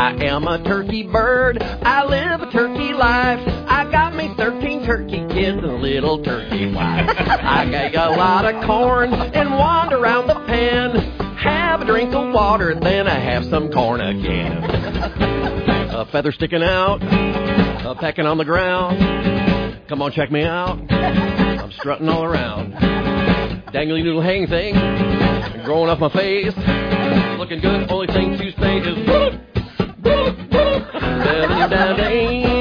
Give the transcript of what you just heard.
I am a turkey bird. I live a turkey life. I got me 13 turkey kids and a little turkey wife. I get a lot of corn and wander around the pen. Have a drink of water, then I have some corn again. A feather sticking out, pecking on the ground. Come on, check me out. I'm strutting all around. Dangly noodle hang thing, growing off my face. Looking good, only thing to say is